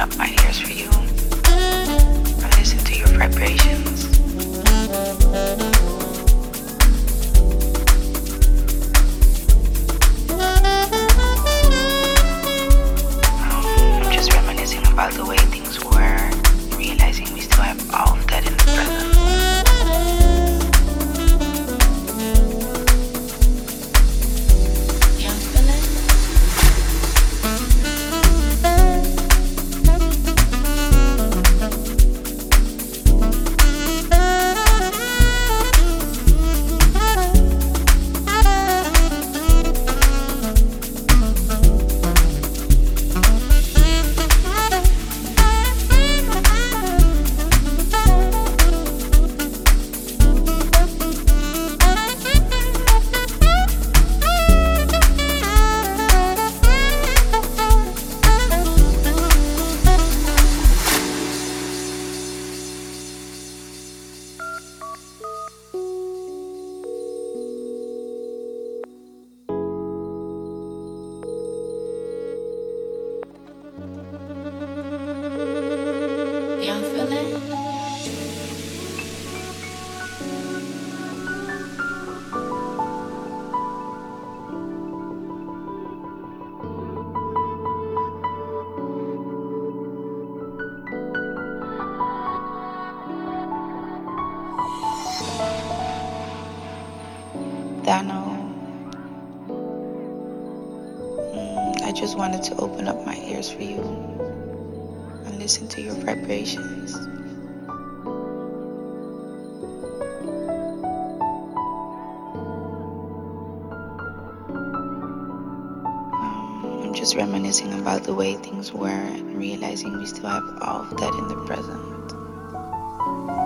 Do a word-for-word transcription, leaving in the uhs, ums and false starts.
up my ears for you and listen to your vibrations. Um, I'm just reminiscing about the way things were, realizing we still have all of that in the present. Y'all feel it? Dano, mm, I just wanted to open up my ears for you and listen to your vibrations. Um, I'm just reminiscing about the way things were and realizing we still have all of that in the present.